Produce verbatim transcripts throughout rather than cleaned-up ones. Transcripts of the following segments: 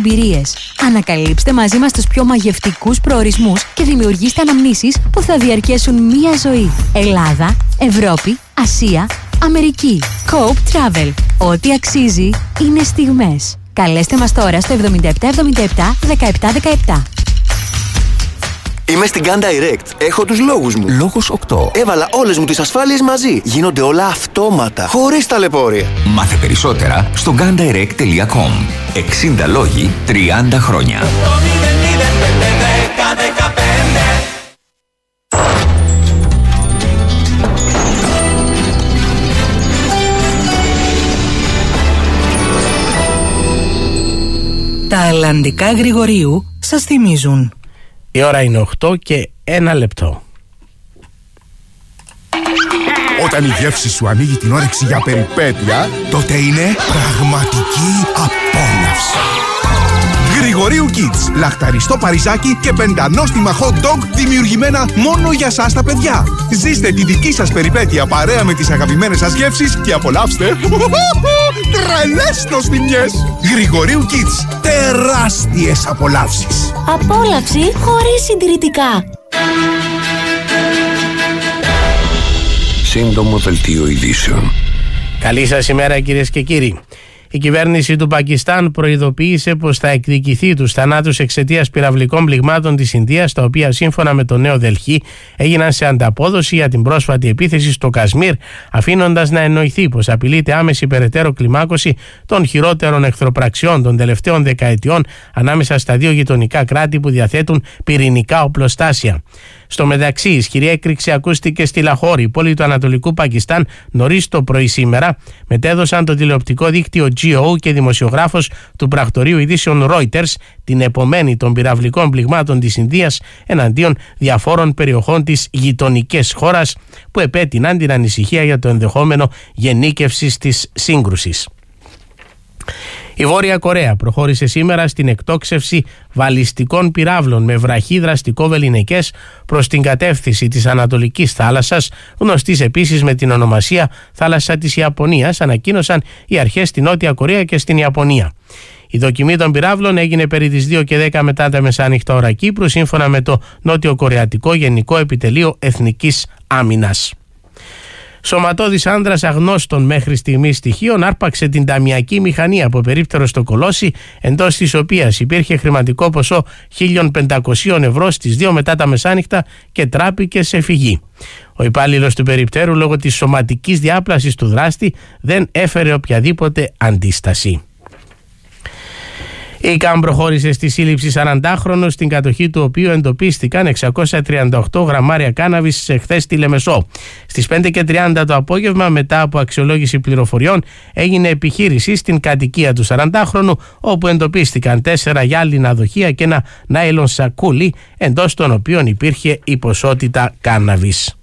εμπειρίες. Ανακαλύψτε μαζί μας τους πιο μαγευτικούς προορισμούς και δημιουργήστε αναμνήσεις που θα διαρκέσουν μία ζωή. Ελλάδα, Ευρώπη, Ασία, Αμερική. Cope Travel. Ό,τι αξίζει είναι στιγμές. Καλέστε μας τώρα στο εβδομήντα επτά εβδομήντα επτά δεκαεπτά δεκαεπτά. Είμαι στην Gun Direct. Έχω τους λόγους μου. Λόγος οκτώ. Έβαλα όλες μου τις ασφάλειες μαζί. Γίνονται όλα αυτόματα, χωρίς ταλαιπώρια. Μάθε περισσότερα στο gun direct τελεία com. εξήντα λόγοι, τριάντα χρόνια. Τα αλλαντικά Γρηγορίου σας θυμίζουν. Η ώρα είναι οκτώ και ένα λεπτό. Όταν η γεύση σου ανοίγει την όρεξη για περιπέτεια, τότε είναι πραγματική απόλαυση. Γρηγορίου Kids. Λαχταριστό παριζάκι και πεντανόστιμα hot dog δημιουργημένα μόνο για σας τα παιδιά. Ζήστε τη δική σας περιπέτεια παρέα με τις αγαπημένες σας γεύσεις και απολαύστε τρελές νοστιμιές. Γρηγορίου Kids. Τεράστιες απολαύσεις. Απόλαυση χωρίς συντηρητικά. Σύντομο δελτίο ειδήσεων. Καλή σας ημέρα, κυρίες και κύριοι. Η κυβέρνηση του Πακιστάν προειδοποίησε πως θα εκδικηθεί τους θανάτους εξαιτίας πυραυλικών πληγμάτων της Ινδίας, τα οποία σύμφωνα με το Νέο Δελχή έγιναν σε ανταπόδοση για την πρόσφατη επίθεση στο Κασμίρ, αφήνοντας να εννοηθεί πως απειλείται άμεση περαιτέρω κλιμάκωση των χειρότερων εχθροπραξιών των τελευταίων δεκαετιών ανάμεσα στα δύο γειτονικά κράτη που διαθέτουν πυρηνικά οπλοστάσια. Στο μεταξύ, η ισχυρή έκρηξη ακούστηκε στη Λαχώρη, πόλη του Ανατολικού Πακιστάν, νωρίς το πρωί σήμερα, μετέδωσαν το τηλεοπτικό δίκτυο τζι ο και δημοσιογράφος του πρακτορείου ειδήσεων Reuters την επομένη των πυραυλικών πληγμάτων της Ινδίας εναντίον διαφόρων περιοχών της γειτονικής χώρας, που επέτειναν την ανησυχία για το ενδεχόμενο γενίκευσης της σύγκρουσης. Η Βόρεια Κορέα προχώρησε σήμερα στην εκτόξευση βαλιστικών πυράβλων με βραχή δραστικό βεληνικές προς την κατεύθυνση της Ανατολικής θάλασσας, γνωστής επίσης με την ονομασία θάλασσα της Ιαπωνίας, ανακοίνωσαν οι αρχές στη Νότια Κορέα και στην Ιαπωνία. Η δοκιμή των πυράβλων έγινε περί τις δύο και δέκα μετά τα μεσάνυχτα ώρα Κύπρου, σύμφωνα με το Νότιο Κορεατικό Γενικό Επιτελείο Εθνικής Άμυνας. Σωματώδης άνδρας αγνώστων μέχρι στιγμής στοιχείων άρπαξε την ταμιακή μηχανή από περίπτερο στο Κολόσι, εντός της οποίας υπήρχε χρηματικό ποσό χίλια πεντακόσια ευρώ στις δύο μετά τα μεσάνυχτα και τράπηκε σε φυγή. Ο υπάλληλος του περιπτέρου, λόγω της σωματικής διάπλασης του δράστη, δεν έφερε οποιαδήποτε αντίσταση. Η ΚΑΜ προχώρησε στη σύλληψη σαραντάχρονου, στην κατοχή του οποίου εντοπίστηκαν εξακόσια τριάντα οκτώ γραμμάρια κάναβης εχθές στη Λεμεσό. Στις πέντε και τριάντα το απόγευμα, μετά από αξιολόγηση πληροφοριών, έγινε επιχείρηση στην κατοικία του σαραντάχρονου, όπου εντοπίστηκαν τέσσερα γυάλινα δοχεία και ένα νάιλον σακούλι, εντός των οποίων υπήρχε η ποσότητα κάναβης.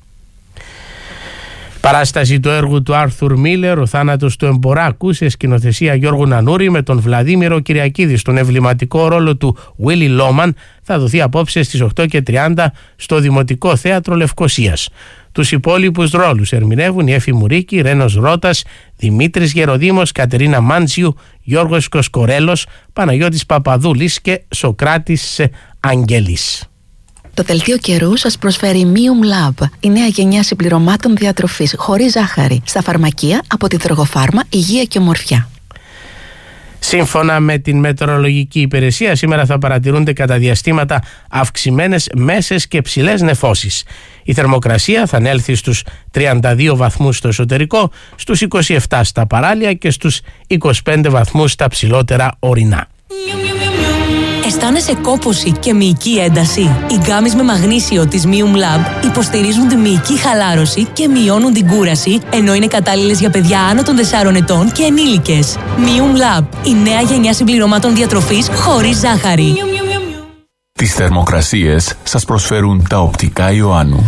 Παράσταση του έργου του Άρθουρ Μίλερ, ο θάνατος του Εμποράκου, σε σκηνοθεσία Γιώργου Νανούρη, με τον Βλαδίμηρο Κυριακίδη στον εμβληματικό ρόλο του Βίλι Λόμαν, θα δοθεί απόψε στις οκτώ και τριάντα στο Δημοτικό Θέατρο Λευκωσίας. Τους υπόλοιπους ρόλους ερμηνεύουν η Έφη Μουρίκη, Ρένος Ρώτας, Δημήτρης Γεροδήμος, Κατερίνα Μάντζιου, Γιώργος Κοσκορέλος, Παναγιώτης Παπαδούλης και Σοκράτης Αγγέλης. Το δελτίο καιρού σας προσφέρει Mium Lab, η νέα γενιά συμπληρωμάτων διατροφής χωρίς ζάχαρη, στα φαρμακεία από τη Δρογοφάρμα, Υγεία και Ομορφιά. Σύμφωνα με την Μετεωρολογική Υπηρεσία, σήμερα θα παρατηρούνται κατά διαστήματα αυξημένες μέσες και ψηλές νεφώσεις. Η θερμοκρασία θα ανέλθει στους τριάντα δύο βαθμούς στο εσωτερικό, στους είκοσι επτά στα παράλια και στους είκοσι πέντε βαθμούς στα ψηλότερα ορεινά. Αισθάνεσαι κόπωση και μυϊκή ένταση? Οι γκάμεις με μαγνήσιο της Mium Lab υποστηρίζουν τη μυϊκή χαλάρωση και μειώνουν την κούραση, ενώ είναι κατάλληλες για παιδιά άνω των τεσσάρων ετών και ενήλικες. Mium Lab, η νέα γενιά συμπληρωμάτων διατροφής χωρίς ζάχαρη. Τις θερμοκρασίες σας προσφέρουν τα οπτικά Ιωάννου.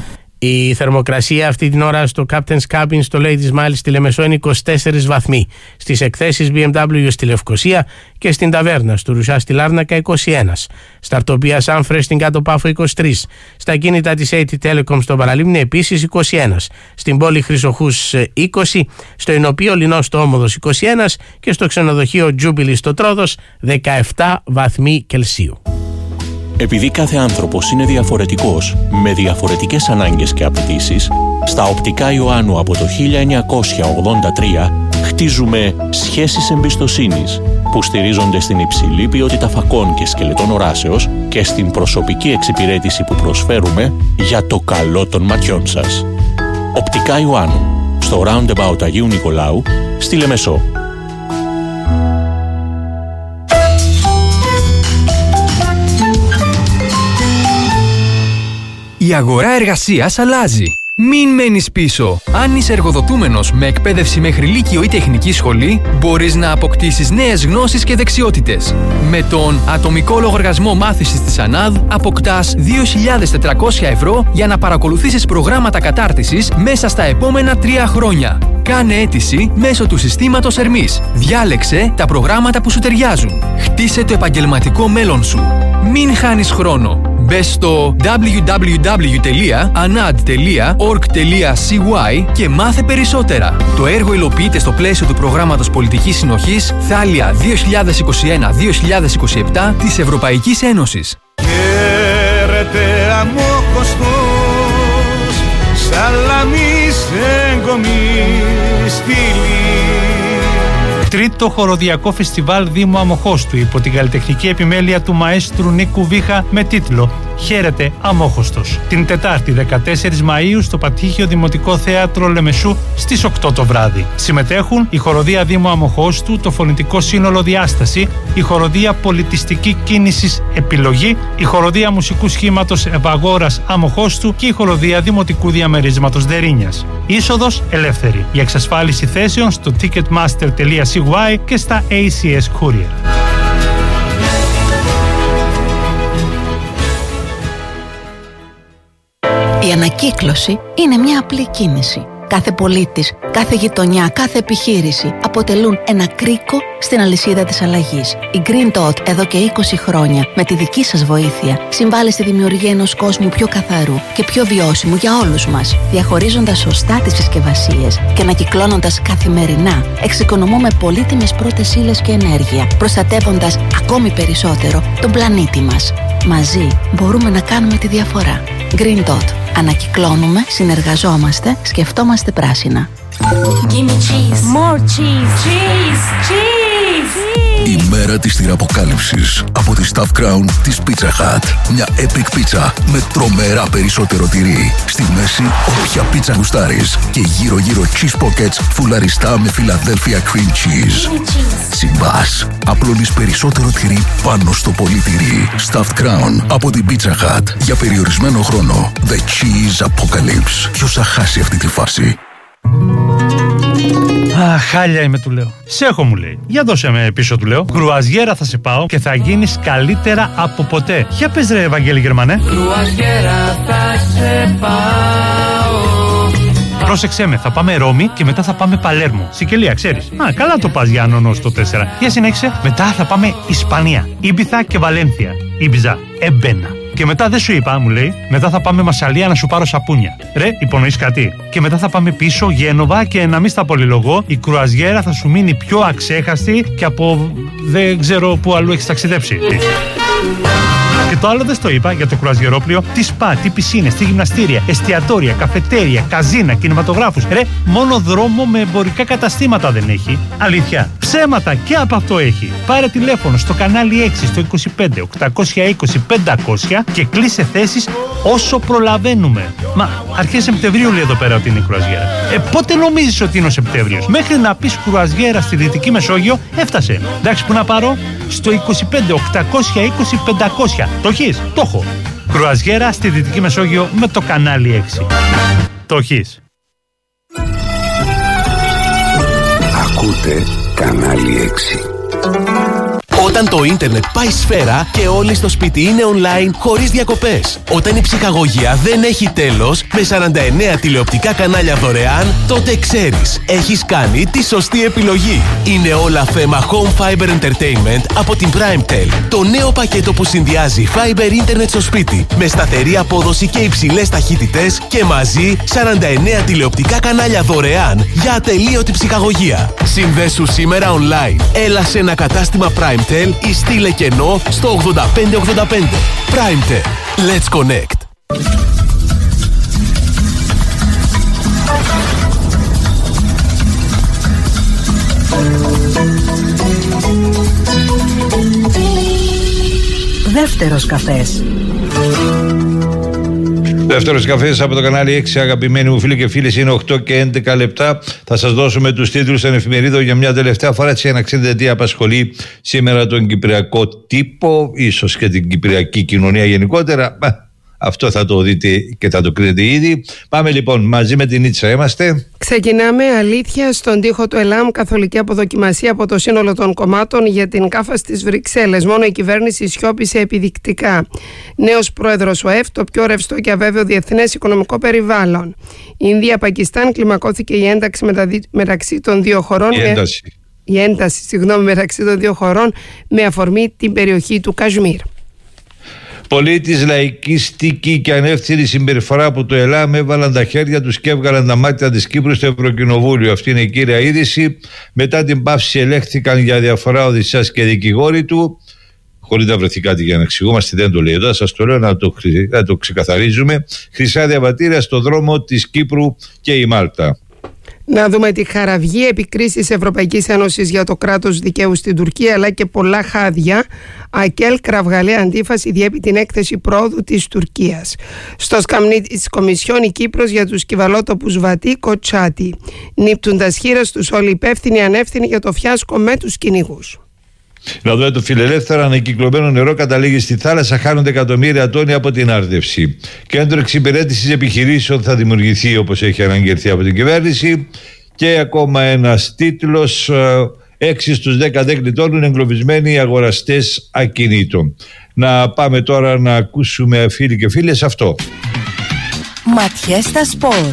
Η θερμοκρασία αυτή την ώρα στο Captain's Cabin στο Ladies Mile στη Λεμεσό είναι είκοσι τέσσερις βαθμοί. Στις εκθέσεις μπι εμ ντάμπλιου στη Λευκοσία και στην Ταβέρνα του Ρουσά στη Λάρνακα είκοσι ένα. Στα αρτοπία Σάνφρες στην Κάτω Πάφο είκοσι τρία. Στα κίνητα της έι τι Telecom στο Παραλίμνη επίσης είκοσι ένα. Στην πόλη Χρυσοχούς είκοσι. Στο Ηνοπείο Λινό στο Όμοδος είκοσι ένα. Και στο ξενοδοχείο Jubilee στο Τρόδος δεκαεπτά βαθμοί Κελσίου. Επειδή κάθε άνθρωπος είναι διαφορετικός, με διαφορετικές ανάγκες και απαιτήσεις, στα Οπτικά Ιωάννου από το χίλια εννιακόσια ογδόντα τρία χτίζουμε σχέσεις εμπιστοσύνης που στηρίζονται στην υψηλή ποιότητα φακών και σκελετών οράσεως και στην προσωπική εξυπηρέτηση που προσφέρουμε για το καλό των ματιών σας. Οπτικά Ιωάννου, στο Roundabout Αγίου Νικολάου, στη Λεμεσό. Η αγορά εργασίας αλλάζει. Μην μένεις πίσω. Αν είσαι εργοδοτούμενος με εκπαίδευση μέχρι λύκειο ή τεχνική σχολή, μπορείς να αποκτήσεις νέες γνώσεις και δεξιότητες. Με τον ατομικό λογαριασμό μάθησης της ΑΝΑΔ αποκτάς δύο χιλιάδες τετρακόσια ευρώ για να παρακολουθήσεις προγράμματα κατάρτισης μέσα στα επόμενα τρία χρόνια. Κάνε αίτηση μέσω του συστήματος Ερμής. Διάλεξε τα προγράμματα που σου ταιριάζουν. Χτίσε το επαγγελματικό μέλλον σου. Μην χάνεις χρόνο. Μπες στο double-u double-u double-u τελεία anad τελεία org τελεία c y και μάθε περισσότερα. Το έργο υλοποιείται στο πλαίσιο του προγράμματος Πολιτικής Συνοχής Θάλια δύο χιλιάδες είκοσι ένα δύο χιλιάδες είκοσι επτά της Ευρωπαϊκής Ένωσης. Χαίρετε αμόχωστος, σαλαμίς εγκομής στήλη. Τρίτο χοροδιακό φεστιβάλ Δήμου Αμοχώστου υπό την καλλιτεχνική επιμέλεια του μαέστρου Νίκου Βίχα με τίτλο «Χαίρετε Αμόχωστος». Την Τετάρτη δεκατέσσερις Μαΐου στο Πατήχιο Δημοτικό Θέατρο Λεμεσού στις οκτώ το βράδυ. Συμμετέχουν η Χοροδία Δήμου Αμοχώστου, το Φωνητικό Σύνολο Διάσταση, η Χοροδία Πολιτιστική Κίνησης Επιλογή, η Χοροδία Μουσικού Σχήματος Ευαγόρας Αμοχώστου και η Χοροδία Δημοτικού Διαμερίσματος Δερίνιας. Είσοδος ελεύθερη. Για εξασφάλιση θέσεων στο ticketmaster τελεία c y και στα έι σι ες Courier. Η ανακύκλωση είναι μια απλή κίνηση. Κάθε πολίτης, κάθε γειτονιά, κάθε επιχείρηση αποτελούν ένα κρίκο στην αλυσίδα της αλλαγής. Η Green Dot εδώ και είκοσι χρόνια, με τη δική σας βοήθεια, συμβάλλει στη δημιουργία ενός κόσμου πιο καθαρού και πιο βιώσιμου για όλους μας. Διαχωρίζοντας σωστά τις συσκευασίες και ανακυκλώνοντας καθημερινά, εξοικονομούμε πολύτιμες πρώτες ύλες και ενέργεια, προστατεύοντας ακόμη περισσότερο τον πλανήτη μας. Μαζί μπορούμε να κάνουμε τη διαφορά. Green Dot. Ανακυκλώνουμε, συνεργαζόμαστε, σκεφτόμαστε πράσινα. Give me cheese. More cheese. Cheese. Cheese. Η μέρα της τυραποκάλυψης από τη Stuffed Crown της Pizza Hut. Μια epic pizza με τρομερά περισσότερο τυρί. Στη μέση όποια πίτσα γουστάρεις και γύρω γύρω cheese pockets φουλαριστά με Philadelphia cream cheese. Συμβάς. Απλώνεις περισσότερο τυρί πάνω στο πολύ τυρί. Stuffed Crown από την Pizza Hut. Για περιορισμένο χρόνο. The Cheese Apocalypse. Ποιος θα χάσει αυτή τη φάση? Α, χάλια είμαι, του λέω. Σε έχω, μου λέει. Για δώσε με πίσω, του λέω. Κρουαζιέρα θα σε πάω και θα γίνεις καλύτερα από ποτέ. Για πες ρε, Ευαγγέλη Γερμανέ. Κρουαζιέρα θα σε πάω. Πρόσεξέ με, θα πάμε Ρώμη και μετά θα πάμε Παλέρμο. Σικελία, ξέρεις. Α, καλά το πας για νονό στο τέσσερα. Για συνέχισε. Μετά θα πάμε Ισπανία. Ήμπιθα και Βαλένθια. Ήμπιζα. Εμπένα. Και μετά δεν σου είπα, μου λέει, μετά θα πάμε Μασσαλία να σου πάρω σαπούνια. Ρε, υπονοείς κάτι? Και μετά θα πάμε πίσω Γένοβα και να μην στα πολυλογώ, η κρουαζιέρα θα σου μείνει πιο αξέχαστη και από δεν ξέρω που αλλού έχεις ταξιδέψει. Και το άλλο δεν στο είπα για το κρουαζιερόπλιο. Τι σπα, τι πισίνες, τι γυμναστήρια, εστιατόρια, καφετέρια, καζίνα, κινηματογράφους. Ρε, μόνο δρόμο με εμπορικά καταστήματα δεν έχει. Αλήθεια. Ψέματα και από αυτό έχει. Πάρε τηλέφωνο στο κανάλι έξι στο είκοσι πέντε οκτακόσια είκοσι πεντακόσια και κλείσε θέσεις όσο προλαβαίνουμε. Μα αρχές Σεπτεμβρίου λέει εδώ πέρα ότι είναι η κρουαζιέρα. Ε, πότε νομίζεις ότι είναι ο Σεπτέμβριος? Μέχρι να πεις κρουαζιέρα στη Δυτική Μεσόγειο έφτασε. Εντάξει, που να πάρω? Στο είκοσι πέντε οκτακόσια είκοσι πεντακόσια. Το έχεις? Το έχω. Κρουαζιέρα στη Δυτική Μεσόγειο με το κανάλι έξι. Το έχεις? Ακούτε κανάλι έξι. Όταν το ίντερνετ πάει σφαίρα και όλοι στο σπίτι είναι online χωρίς διακοπές. Όταν η ψυχαγωγία δεν έχει τέλος, με σαράντα εννέα τηλεοπτικά κανάλια δωρεάν, τότε ξέρεις, έχεις κάνει τη σωστή επιλογή. Είναι όλα θέμα Home Fiber Entertainment από την PrimeTel. Το νέο πακέτο που συνδυάζει Fiber Internet στο σπίτι με σταθερή απόδοση και υψηλές ταχύτητες και μαζί σαράντα εννέα τηλεοπτικά κανάλια δωρεάν για ατελείωτη ψυχαγωγία. Συνδέσου σήμερα online. Έλα σε ένα κατάστημα PrimeTel ή στείλε κενό στο ογδόντα πέντε ογδόντα πέντε. PrimeTel. Let's connect. Δεύτερος καφές. Δεύτερος καφές από το κανάλι έξι, αγαπημένοι μου φίλοι και φίλες, είναι οκτώ και έντεκα λεπτά. Θα σας δώσουμε τους τίτλους των εφημερίδων για μια τελευταία φορά, έτσι για να ξέρετε τι απασχολεί σήμερα τον κυπριακό τύπο, ίσως και την κυπριακή κοινωνία γενικότερα. Αυτό θα το δείτε και θα το κρίνετε ήδη. Πάμε λοιπόν, μαζί με την Ίτσα είμαστε. Ξεκινάμε. Αλήθεια στον τοίχο του ΕΛΑΜ, καθολική αποδοκιμασία από το σύνολο των κομμάτων για την ΚΑΦΑ στις Βρυξέλλες. Μόνο η κυβέρνηση σιώπησε επιδεικτικά. Νέος πρόεδρος ο ΕΦ, το πιο ρευστό και αβέβαιο διεθνές οικονομικό περιβάλλον. Ινδία-Πακιστάν, κλιμακώθηκε η ένταξη μεταξύ των δύο χωρών. Η ένταση. Με... Η ένταση, συγγνώμη, μεταξύ των δύο χωρών με αφορμή την περιοχή του Κασμίρ. Πολίτης, λαϊκιστική και ανεύθυνη συμπεριφορά από το ΕΛΑΜ έβαλαν τα χέρια τους και έβγαλαν τα μάτια της Κύπρου στο Ευρωκοινοβούλιο. Αυτή είναι η κύρια είδηση. Μετά την παύση ελέγχθηκαν για διαφορά Οδυσσέας και δικηγόροι του. Χωρίς να βρεθεί κάτι για να εξηγούμαστε, δεν το λέει εδώ. Σας το λέω να το, να το ξεκαθαρίζουμε. Χρυσά διαβατήρια στο δρόμο της Κύπρου και η Μάλτα. Να δούμε τη χαραυγή, επικρίσεις Ευρωπαϊκής Ένωσης για το κράτος δικαίου στην Τουρκία, αλλά και πολλά χάδια. ΑΚΕΛ, κραυγαλαία αντίφαση διέπει την έκθεση πρόοδου της Τουρκίας. Στο σκαμνί της Κομισιόν η Κύπρος για τους κυβαλότοπους Βατή Κοτσάτη. Νύπτοντας χείρες τους όλοι υπεύθυνοι ανεύθυνοι για το φιάσκο με τους κυνηγούς. Να δούμε το φιλελεύθερο. Ανακυκλωμένο νερό καταλήγει στη θάλασσα, χάνονται εκατομμύρια τόνοι από την άρδευση. Κέντρο εξυπηρέτησης επιχειρήσεων θα δημιουργηθεί, όπως έχει αναγγελθεί από την κυβέρνηση. Και ακόμα ένας τίτλος: έξι στους δέκα δεν γλιτώνουν, εγκλωβισμένοι οι αγοραστές ακινήτων. Να πάμε τώρα να ακούσουμε, φίλοι και φίλες, αυτό. Ματιές στα σπορ.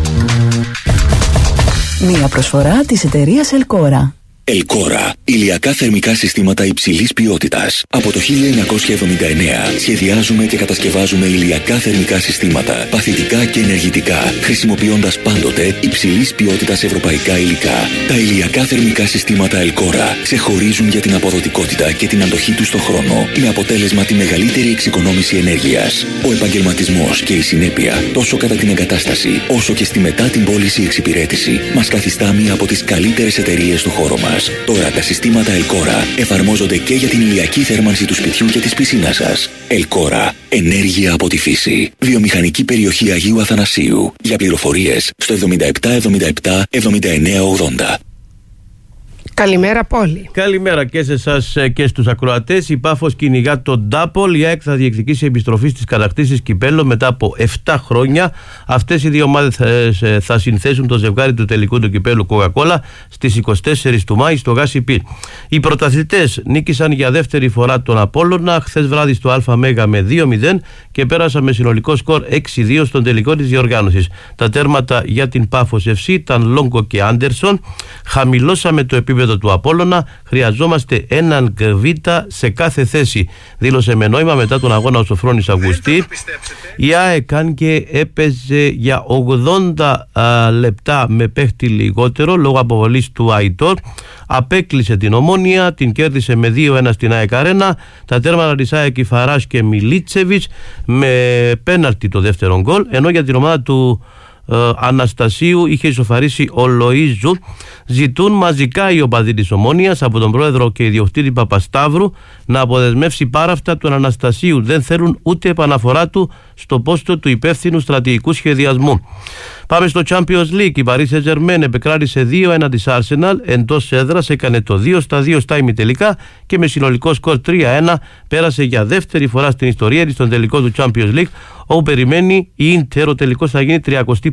Μία προσφορά της εταιρείας Ελκόρα. Ελκόρα. Ηλιακά θερμικά συστήματα υψηλής ποιότητας. Από το χίλια εννιακόσια εβδομήντα εννέα σχεδιάζουμε και κατασκευάζουμε ηλιακά θερμικά συστήματα, παθητικά και ενεργητικά, χρησιμοποιώντας πάντοτε υψηλής ποιότητας ευρωπαϊκά υλικά. Τα ηλιακά θερμικά συστήματα Ελκόρα ξεχωρίζουν για την αποδοτικότητα και την αντοχή τους στον χρόνο, με αποτέλεσμα τη μεγαλύτερη εξοικονόμηση ενέργειας. Ο επαγγελματισμός και η συνέπεια, τόσο κατά την εγκατάσταση όσο και στη μετά την πώληση εξυπηρέτηση, μας καθιστά μία από τις καλύτερες εταιρείες του χώρου μας. Τώρα τα συστήματα Ελκόρα εφαρμόζονται και για την ηλιακή θέρμανση του σπιτιού και της πισίνας σας. Ελκόρα. Ενέργεια από τη φύση. Βιομηχανική περιοχή Αγίου Αθανασίου. Για πληροφορίες στο εβδομήντα επτά εβδομήντα επτά εβδομήντα εννέα ογδόντα. Καλημέρα, Πόλη. Καλημέρα και σε εσάς και στους ακροατές. Η Πάφος κυνηγά τον Ντάπολ. Η ΑΕΚ θα διεκδικήσει επιστροφή στις κατακτήσεις κυπέλλου μετά από επτά χρόνια. Αυτές οι δύο ομάδες θα, θα συνθέσουν το ζευγάρι του τελικού του κυπέλλου Coca-Cola στις είκοσι τέσσερις του Μάη στο Γάσι-Πι. Οι πρωταθλητές νίκησαν για δεύτερη φορά τον Απόλλωνα χθες βράδυ στο ΑΜ με δύο μηδέν και πέρασαν με συνολικό σκορ έξι δύο στον τελικό της διοργάνωσης. Τα τέρματα για την Πάφος εφ σι ήταν Λόγκο και Άντερσον. Χαμηλώσαμε το επίπεδο του Απόλλωνα, χρειαζόμαστε έναν Γκβίτα σε κάθε θέση, δήλωσε με νόημα μετά τον αγώνα ο Σοφρόνης Αυγουστή. Η ΑΕΚ, αν και έπαιζε για ογδόντα α, λεπτά με παίχτη λιγότερο λόγω αποβολής του Αϊτόρ, απέκλεισε την Ομόνια, την κέρδισε με δύο ένα στην ΑΕΚ Αρένα. Τα τέρματα της ΑΕΚ Φαράς και Μιλίτσεβιτς με πέναλτι το δεύτερο γκολ, ενώ για την ομάδα του Uh, Αναστασίου είχε ισοφαρίσει ο Λοΐζου. Ζητούν μαζικά οι οπαδοί της Ομόνιας από τον πρόεδρο και ιδιοκτήτη Παπασταύρου να αποδεσμεύσει πάραφτα τον Αναστασίου. Δεν θέλουν ούτε επαναφορά του στο πόστο του υπεύθυνου στρατηγικού σχεδιασμού. Πάμε στο Champions League. Η Paris Saint-Germain επεκράτησε δύο ένα της Arsenal εντός έδρας, έκανε το δύο στα δύο στα ημιτελικά και με συνολικό σκορ τρία ένα πέρασε για δεύτερη φορά στην ιστορία της στον τελικό του Champions League, όπου περιμένει η Ίντερ. Ο τελικός θα γίνει τριαντά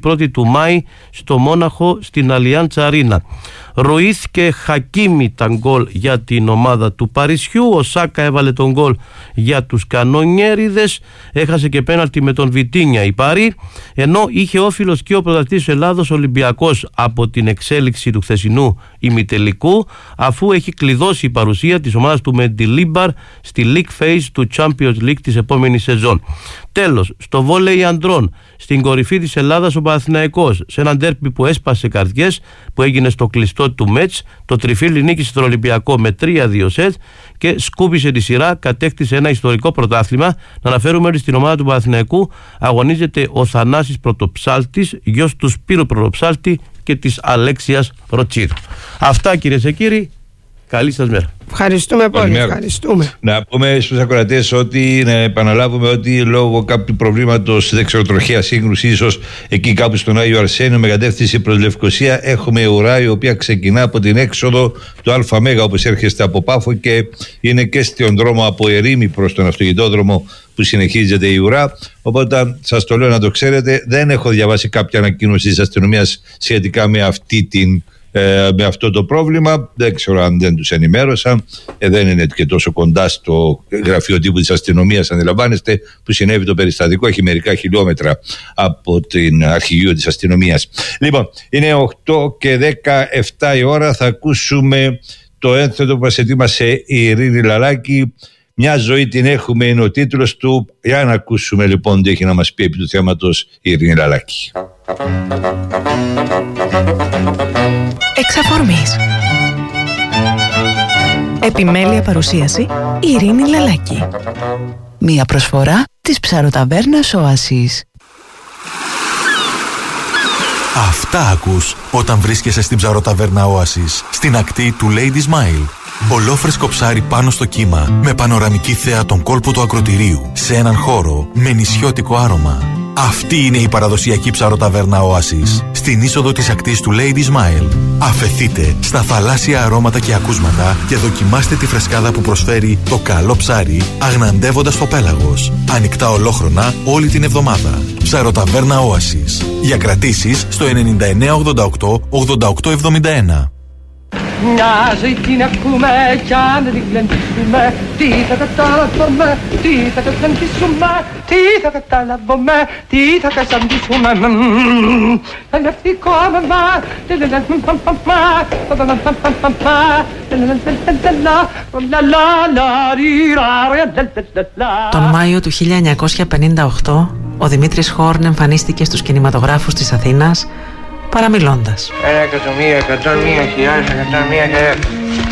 πρώτη του Μάη στο Μόναχο στην Αλιάντσα Αρίνα. Ρουίθ και Χακίμι τα γκολ για την ομάδα του Παρισιού. Ο Σάκα έβαλε τον γκολ για τους κανονιέριδες. Έχασε και πέναλτι με τον Βιτίνια η Πάρη, ενώ είχε όφιλος και ο πρωταθλητής Ελλάδος Ολυμπιακός από την εξέλιξη του χθεσινού ημιτελικού, αφού έχει κλειδώσει η παρουσία της ομάδας του Μεντιλίμπαρ στη League Phase του Champions League της επόμενης σεζόν. Τέλος, στο βόλεϊ ανδρών, στην κορυφή της Ελλάδας ο Παναθηναϊκός, σε έναν ντέρμπι που έσπασε καρδιές, που έγινε στο κλειστό του Μέτς, το τριφύλι νίκησε τον Ολυμπιακό με τρία δύο σετ και σκούπισε τη σειρά, κατέκτησε ένα ιστορικό πρωτάθλημα. Να αναφέρουμε ότι στην ομάδα του Παναθηναϊκού αγωνίζεται ο Θανάσης Πρωτοψάλτης, γιος του Σπύρου Πρωτοψάλτη και της Αλέξιας Ροτσίδου. Αυτά, κυρίες και κύριοι. Καλή σας μέρα. Ευχαριστούμε πολύ. Ευχαριστούμε. Να πούμε στους ακροατές ότι, να επαναλάβουμε ότι λόγω κάποιου προβλήματος δεξιοτροχαίας σύγκρουση, ίσως εκεί κάπου στον Άγιο Αρσένιο με κατεύθυνση προς Λευκοσία, έχουμε ουρά η οποία ξεκινά από την έξοδο του ΑΜ, όπως έρχεστε από Πάφο, και είναι και στον δρόμο από Ερήμη προς τον αυτοκινητόδρομο που συνεχίζεται η ουρά. Οπότε σας το λέω να το ξέρετε, δεν έχω διαβάσει κάποια ανακοίνωση της αστυνομίας σχετικά με αυτή την με αυτό το πρόβλημα. Δεν ξέρω αν δεν τους ενημέρωσαν. ε, δεν είναι και τόσο κοντά στο γραφείο τύπου της αστυνομίας, αντιλαμβάνεστε, που συνέβη το περιστατικό. Έχει μερικά χιλιόμετρα από την αρχηγείο της αστυνομίας. Λοιπόν, είναι οκτώ και δεκαεπτά η ώρα. Θα ακούσουμε το ένθετο που μας ετοίμασε η Ειρήνη Λαλάκη. Μια ζωή την έχουμε είναι ο τίτλος του. Για να ακούσουμε λοιπόν τι έχει να μας πει επί του θέματος η Ειρήνη Λαλάκη. Εξ αφορμής. Επιμέλεια παρουσίαση η Ειρήνη Λαλάκη. Μία προσφορά της ψαροταβέρνας Οάσης. Αυτά ακούς όταν βρίσκεσαι στην ψαροταβέρνα Oasis, στην ακτή του Lady Smile. Ολόφρεσκο ψάρι πάνω στο κύμα, με πανοραμική θέα τον κόλπο του ακροτηρίου, σε έναν χώρο με νησιώτικο άρωμα. Αυτή είναι η παραδοσιακή ψαροταβέρνα Oasis, στην είσοδο της ακτής του Lady Smile. Αφεθείτε στα θαλάσσια αρώματα και ακούσματα και δοκιμάστε τη φρεσκάδα που προσφέρει το καλό ψάρι, αγναντεύοντας το πέλαγος. Ανοιχτά ολόχρονα όλη την εβδομάδα. Ψαροταβέρνα Oasis. Για κρατήσεις στο ενενήντα εννέα ογδόντα οκτώ ογδόντα οκτώ εβδομήντα ένα. Μια ζωή την ακούμε κι αν δεν γλεντήσουμε, τι θα καταλάβουμε, τι θα καταντήσουμε, τι θα καταλάβουμε, τι θα καταντήσουμε. Ελευτικό Τον Μάιο του χίλια εννιακόσια πενήντα οκτώ ο Δημήτρης Χόρν εμφανίστηκε στους κινηματογράφους της Αθήνας παραμιλώντας. Ένα εκατομμύριο, εκατόν μία χιλιάδες, εκατόν μία και δέκα.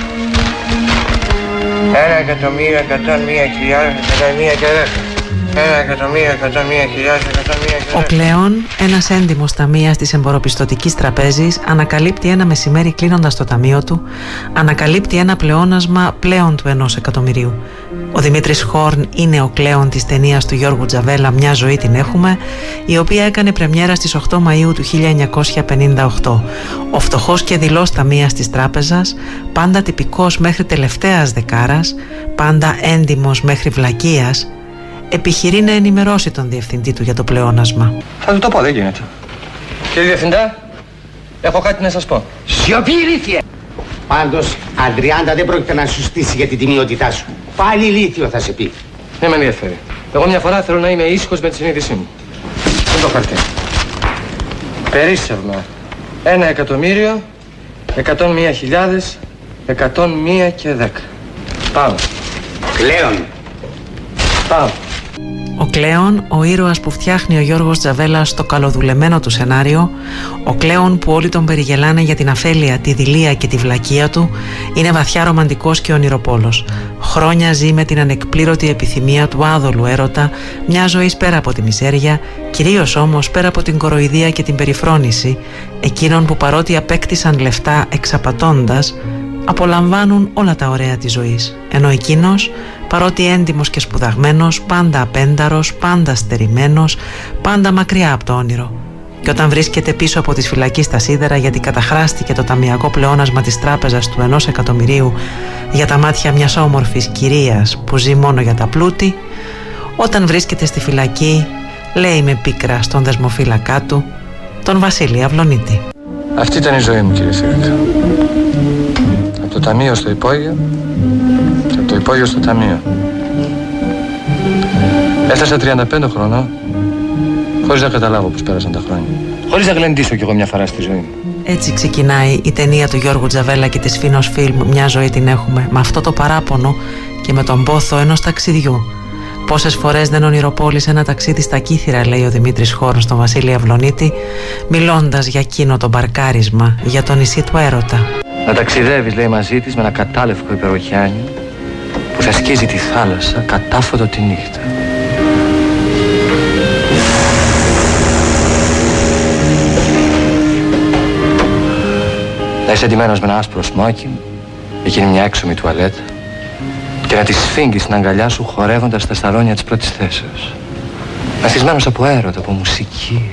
Ένα εκατομμύριο, εκατόν μία χιλιάδες, εκατόν μία και δέκα. Ένα εκατομμύριο, εκατόν μία χιλιάδες, εκατόν μία και δέκα. Ο Κλέον, ένας έντιμος ταμείας της εμποροπιστωτικής τραπέζης, ανακαλύπτει ένα μεσημέρι κλείνοντας το ταμείο του, ανακαλύπτει ένα πλεόνασμα πλέον του ενός εκατομμυρίου. Ο Δημήτρης Χόρν είναι ο Κλέον της ταινίας του Γιώργου Τζαβέλα «Μια ζωή την έχουμε», η οποία έκανε πρεμιέρα στις οκτώ Μαΐου του χίλια εννιακόσια πενήντα οκτώ. Ο φτωχός και δειλός ταμείας της τράπεζας, πάντα τυπικός μέχρι τελευταίας δεκάρας, πάντα έντιμος μέχρι βλακείας, επιχειρεί να ενημερώσει τον διευθυντή του για το πλεόνασμα. Θα του το πω, δεν γίνεται. Κύριε Διευθυντά, έχω κάτι να σας πω. Σιωπή, ηλίθιε! Πάντως, Αντριάντα δεν πρόκειται να σου στήσει για την τιμιότητά σου. Πάλι ηλίθιο θα σε πει. Δεν με ενδιαφέρει. Εγώ μια φορά θέλω να είμαι ήσυχος με τη συνείδησή μου. Δεν το χαρτί. Περίσσευμα. Ένα εκατομμύριο, εκατόν μία χιλιάδες, εκατόν μία και δέκα. Πάμε. Κλέον. Πάμε. Ο Κλέον, ο ήρωας που φτιάχνει ο Γιώργος Τζαβέλας στο καλοδουλεμένο του σενάριο, ο Κλέον που όλοι τον περιγελάνε για την αφέλεια, τη δειλία και τη βλακεία του, είναι βαθιά ρομαντικός και ονειροπόλος. Χρόνια ζει με την ανεκπλήρωτη επιθυμία του άδολου έρωτα, μια ζωή πέρα από τη μιζέρια, κυρίως όμως πέρα από την κοροϊδία και την περιφρόνηση, εκείνων που παρότι απέκτησαν λεφτά εξαπατώντας, απολαμβάνουν όλα τα ωραία της ζωής, ενώ εκείνος, παρότι έντιμος και σπουδαγμένος, πάντα απένταρος, πάντα στερημένος, πάντα μακριά από το όνειρο. Και όταν βρίσκεται πίσω από τις φυλακές στα σίδερα γιατί καταχράστηκε το ταμιακό πλεόνασμα της τράπεζας του ενός εκατομμυρίου για τα μάτια μιας όμορφης κυρίας που ζει μόνο για τα πλούτη, όταν βρίσκεται στη φυλακή λέει με πίκρα στον δεσμοφύλακά του: τον Βασίλη Αυλονίτη. Αυτή ήταν η ζωή μου, κύριε Σίρκα. Από το ταμείο στο υπόγειο και από το υπόγειο στο ταμείο. Έφτασα τριάντα πέντε χρονών χωρίς να καταλάβω πως πέρασαν τα χρόνια. Χωρίς να γλεντήσω κι εγώ μια φορά στη ζωή μου. Έτσι ξεκινάει η ταινία του Γιώργου Τζαβέλα και της Φίνος Φιλμ «Μια ζωή την έχουμε», με αυτό το παράπονο και με τον πόθο ενός ταξιδιού. Πόσες φορές δεν ονειροπόλησε ένα ταξίδι στα Κύθυρα, λέει ο Δημήτρης Χόρν στον Βασίλη Αυλονίτη, μιλώντας για εκείνο το μπαρκάρισμα, για το νησί του έρωτα. Να ταξιδεύεις, λέει, μαζί της με ένα κατάλευκο υπεροχιάνιο που θα σκίζει τη θάλασσα κατάφωτο τη νύχτα. Να είσαι αντιμένος με ένα άσπρο σμόκινγκ, εκείνη μια έξωμη τουαλέτα και να τη σφίγγεις στην αγκαλιά σου χορεύοντας τα σταλόνια της πρώτης θέσεως. Μεθυσμένος από έρωτα, από μουσική.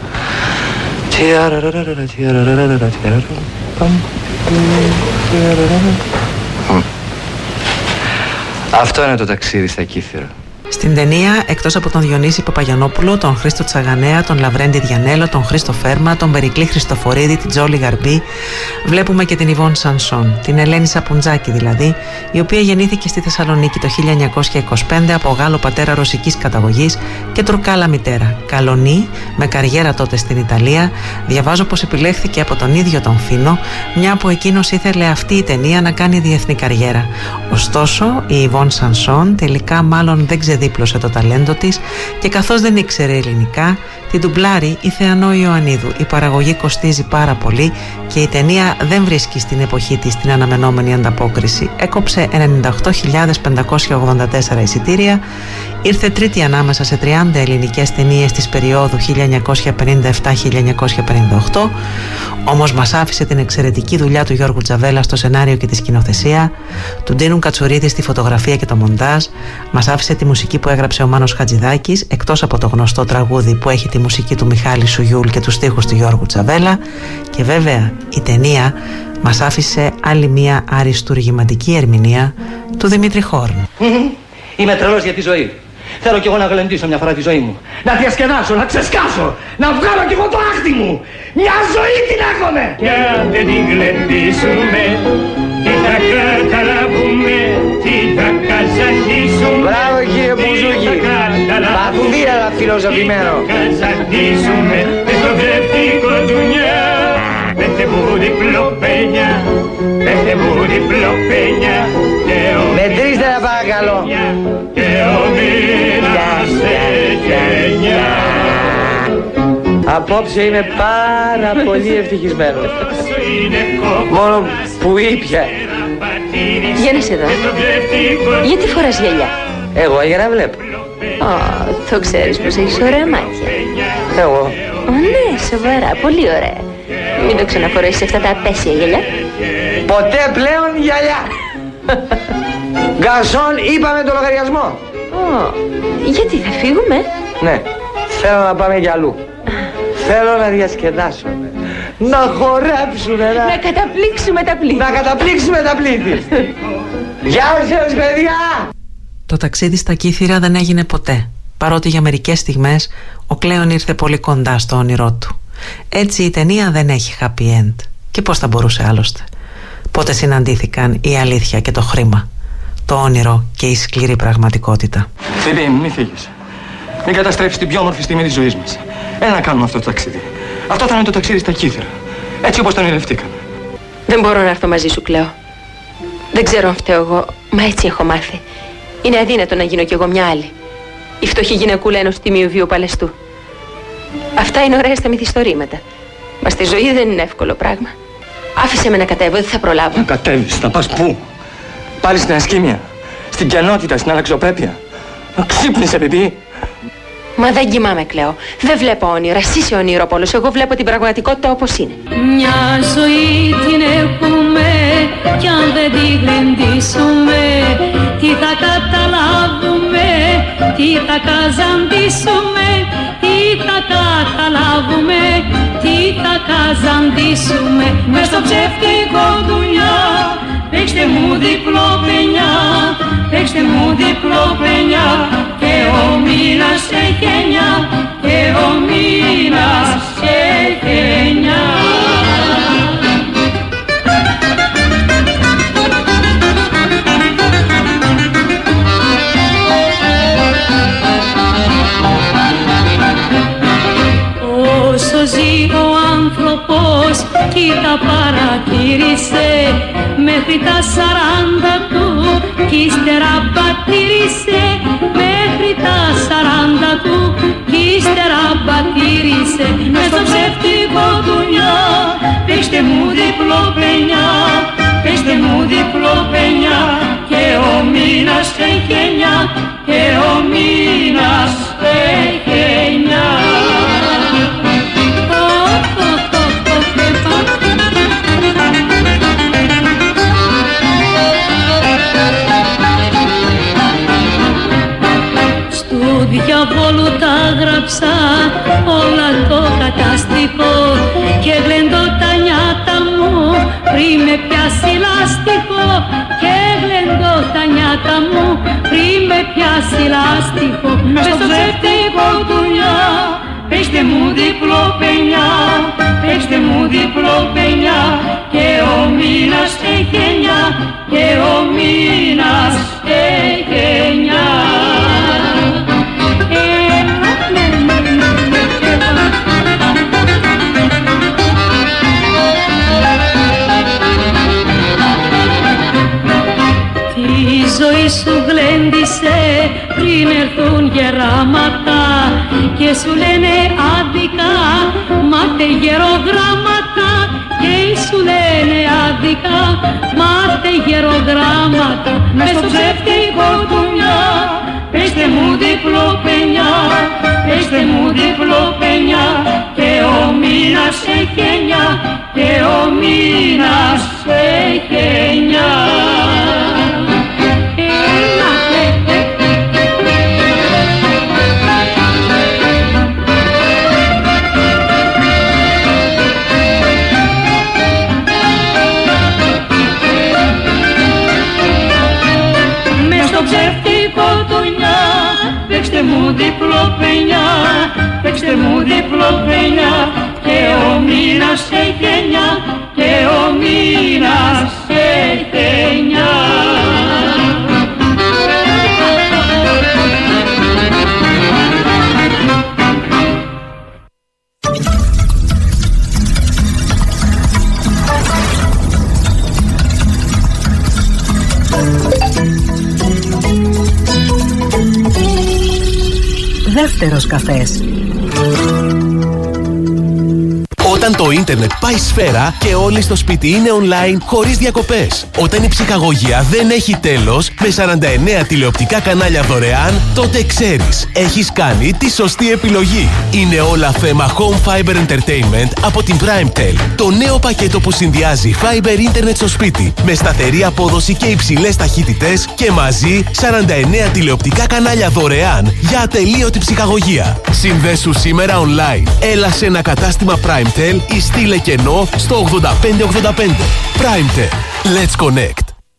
Αυτό είναι το ταξίδι στα Κύθυρα. Στην ταινία, εκτός από τον Διονύση Παπαγιαννόπουλο, τον Χρήστο Τσαγανέα, τον Λαβρέντη Διανέλο, τον Χρήστο Φέρμα, τον Περικλή Χριστοφορίδη, την Τζόλη Γαρμπή, βλέπουμε και την Ιβόν Σανσόν, την Ελένη Σαπουτζάκη δηλαδή, η οποία γεννήθηκε στη Θεσσαλονίκη το χίλια εννιακόσια είκοσι πέντε από Γάλλο πατέρα ρωσικής καταγωγής και Τουρκάλα μητέρα. Καλονή, με καριέρα τότε στην Ιταλία, διαβάζω πως επιλέχθηκε από τον ίδιο τον Φίνο, μια που εκείνος ήθελε αυτή η ταινία να κάνει διεθνή καριέρα. Ωστόσο, η Ιβόν Σανσόν τελικά μάλλον δεν ξεδίπλωσε το ταλέντο της και καθώς δεν ήξερε ελληνικά, την ντουμπλάρει η Θεανό Ιωαννίδου. Η παραγωγή κοστίζει πάρα πολύ και η ταινία δεν βρίσκει στην εποχή της την αναμενόμενη ανταπόκριση. Έκοψε ενενήντα οκτώ χιλιάδες πεντακόσια ογδόντα τέσσερα εισιτήρια, ήρθε τρίτη ανάμεσα σε τριάντα ελληνικές ταινίες της περίοδου χίλια εννιακόσια πενήντα επτά με χίλια εννιακόσια πενήντα οκτώ, όμως μας άφησε την εξαιρετική δουλειά του Γιώργου Τζαβέλα στο σενάριο και τη σκηνοθεσία, του Ντίνου Κατσουρίδη στη φωτογραφία και το μοντάζ, μας άφησε τη μουσική που έγραψε ο Μάνος Χατζηδάκης, εκτός από το γνωστό τραγούδι που έχει τη μουσική του Μιχάλη Σουγιούλ και τους στίχους του Γιώργου Τζαβέλα, και βέβαια η ταινία μας άφησε άλλη μια αριστουργηματική ερμηνεία του Δημήτρη Χόρν. Είμαι τρελός για τη ζωή. Θέλω κι εγώ να γλεντήσω μια φορά τη ζωή μου. Να διασκεδάσω, να ξεσκάσω, να βγάλω κι εγώ το άχτι μου. Μια ζωή την έχουμε! Κι αν δεν την γλεντήσουμε, τι θα καταλάβουμε, τι θα καζαχίσουμε. Μπράβο κύριε Μπουζούκη. Παθούδια φιλοσοφημένο. Καζαχίσουμε με το δευτικό δουλειά. Πέστε μου διπλό πένια, πέστε μου διπλό πένια. Μετρήστε να παρακαλώ. Και ο μήνας σε γενιά. Απόψε είμαι πάρα πολύ ευτυχισμένος. Μόνο που ήπια. Για να σε δω. Γιατί φοράς γυαλιά? Εγώ για να βλέπω. Ω, το ξέρεις πως έχεις ωραία μάτια. Εγώ. Ω, ναι, σοβαρά, πολύ ωραία. Μην το ξαναφορέσεις αυτά τα απέσια γυαλιά. Ποτέ πλέον γυαλιά. Γκαρσόν, είπαμε το λογαριασμό. Ω, γιατί θα φύγουμε? Ναι, θέλω να πάμε για αλλού. Θέλω να διασκεδάσουμε, να χορέψουμε, να... Να καταπλήξουμε τα πλήθη. Να καταπλήξουμε τα πλήθη. Γεια σας παιδιά! Το ταξίδι στα Κύθυρα δεν έγινε ποτέ, παρότι για μερικές στιγμές ο Κλέον ήρθε πολύ κοντά στο όνειρό του. Έτσι η ταινία δεν έχει happy end. Και πώς θα μπορούσε άλλωστε? Πότε συναντήθηκαν η αλήθεια και το χρήμα, το όνειρο και η σκληρή πραγματικότητα. Φίλοι, μην φύγεις. Μην καταστρέψεις την πιο όμορφη στιγμή της ζωής μας. Έλα να κάνουμε αυτό το ταξίδι. Αυτό θα είναι το ταξίδι στα Κύθυρα. Έτσι όπως τον ονειρευτήκαμε. Δεν μπορώ να έρθω μαζί σου, Κλέο. Δεν ξέρω αν φταίω εγώ, μα έτσι έχω μάθει. Είναι αδύνατο να γίνω κι εγώ μια άλλη. Η φτωχή γυναικούλα ενός τιμίου βίου παλαιστού. Αυτά είναι ωραία στα μυθιστορήματα. Μα στη ζωή δεν είναι εύκολο πράγμα. Άφησε με να κατέβω, δεν θα προλάβω. Να κατέβεις, να πας πού? Πάλι στην ασκήμια, στην κενότητα, στην αλλαξοπρέπεια. Να ξύπνησε, παιδί. Μα δεν κοιμάμαι, Κλέο. Δεν βλέπω όνειρα. Εσύ είσαι ονειροπόλος. Εγώ βλέπω την πραγματικότητα όπως είναι. Μια ζωή την έχουμε κι αν δεν την γλεντήσουμε, τι θα καταλάβουμε, τι θα καζαντήσουμε, τι θα καταλάβουμε, τι θα καζαντήσουμε. Μες στο ψεύτικο δουλειά, παίξτε μου διπλό πενιά, παίξτε μου διπλό πενιά και ο ο μήνας έχει εννιά, και ο μήνας έχει εννιά. Όσο ζει ο άνθρωπος, κοίτα παρατήρησε, μέχρι τα σαράντα του κι ύστερα πατήρισε, μέχρι τα σαράντα του κι ύστερα πατήρισε. Μες στο ψεύτικο δουλειά, παίξτε μου διπλό πενιά, παίξτε μου διπλό πενιά, και ο μήνας έχει εννιά, και ο μήνας έχει εννιά. Διαβόλου τα γράψα όλα το καταστικό, και γλεντώ τα νιάτα μου πριν με πιάσει λάστιχο, και γλεντώ τα νιάτα μου πριν με πιάσει λάστιχο. Μες στο ψεύτικο δουλειά, παίξτε μου διπλό πενιά, παίξτε μου διπλό πενιά, και ο μήνας έχει εννιά, και ο μήνας έχει εννιά. Ζωή σου γλέντισε πριν έρθουν γεράματα, και σου λένε άδικα μάτε γερογράμματα, και σου λένε άδικα μάτε γερογράμματα. Μες στο ψεύτικο δουλειά, παίξτε μου διπλό πενιά, παίξτε μου διπλό πενιά, και ο μήνας έχει εννιά, και ο μήνας έχει εννιά. Παίξτε μου διπλό πενιά, παίξτε μου διπλό πενιά, και ο μήνας έχει εννιά, και ο μήνας έχει εννιά. Δεύτερος καφές. Όταν το ίντερνετ πάει σφαίρα και όλοι στο σπίτι είναι online χωρίς διακοπές. Όταν η ψυχαγωγία δεν έχει τέλος με σαράντα εννέα τηλεοπτικά κανάλια δωρεάν, τότε ξέρεις, έχεις κάνει τη σωστή επιλογή. Είναι όλα θέμα Home Fiber Entertainment από την PrimeTel. Το νέο πακέτο που συνδυάζει Fiber Internet στο σπίτι με σταθερή απόδοση και υψηλές ταχύτητες, και μαζί σαράντα εννέα τηλεοπτικά κανάλια δωρεάν για ατελείωτη ψυχαγωγία. Συνδέσου σήμερα online. Έλα σε ένα κατάστημα PrimeTel ή στείλε κενό στο ογδόντα πέντε ογδόντα πέντε. PrimeTel. Let's connect.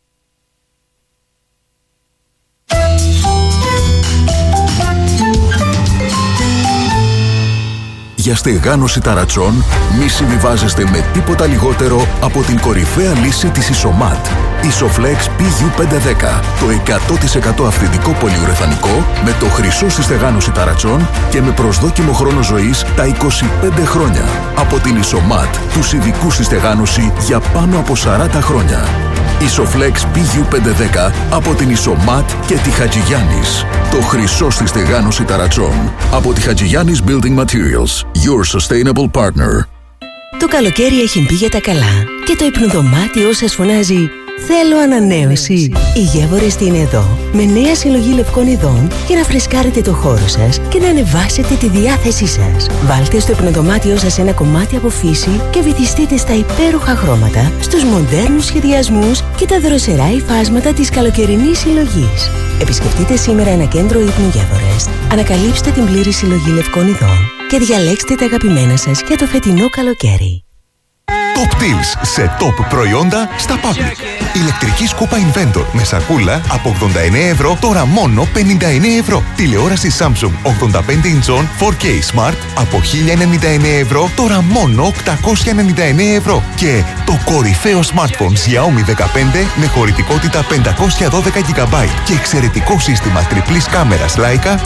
Για στεγάνωση ταρατσών μη συμβιβάζεστε με τίποτα λιγότερο από την κορυφαία λύση της Isomat. Isoflex πι γιου πεντακόσια δέκα. Το εκατό τοις εκατό αυθεντικό πολυουρεθανικό με το χρυσό στη στεγάνωση ταρατσών και με προσδόκιμο χρόνο ζωής τα είκοσι πέντε χρόνια. Από την Isomat, τους ειδικούς στη στεγάνωση για πάνω από σαράντα χρόνια. Isoflex πι γιου πεντακόσια δέκα από την Isomat και τη Χατζηγιάννης. Το χρυσό στη στεγάνωση ταρατσών. Από τη Χατζηγιάννης Building Materials. Your sustainable partner. Το καλοκαίρι έχει μπει για τα καλά και το υπνοδωμάτιό σας φωνάζει «Θέλω ανανέωση». Οι Γεύορες είναι εδώ με νέα συλλογή λευκών ειδών για να φρεσκάρετε το χώρο σας και να ανεβάσετε τη διάθεσή σας. Βάλτε στο υπνοδωμάτιό σας ένα κομμάτι από φύση και βυθιστείτε στα υπέροχα χρώματα, στους μοντέρνους σχεδιασμούς και τα δροσερά υφάσματα της καλοκαιρινής συλλογής. Επισκεφτείτε σήμερα ένα κέντρο ύπνου Γεύορες, ανακαλύψτε την πλήρη συλλογή λευκών ειδών και διαλέξτε τα αγαπημένα σας για το φετινό καλοκαίρι. Top deals σε top προϊόντα στα Public. Ηλεκτρική σκούπα Inventor με σακούλα από ογδόντα εννέα ευρώ, τώρα μόνο πενήντα εννέα ευρώ. Τηλεόραση Samsung ογδόντα πέντε ιντσών φορ κέι Smart από χίλια ενενήντα εννέα ευρώ, τώρα μόνο οκτακόσια ενενήντα εννέα ευρώ. Και το κορυφαίο smartphone Xiaomi δεκαπέντε με χωρητικότητα πεντακόσια δώδεκα τζι μπι και εξαιρετικό σύστημα τριπλής κάμερας Leica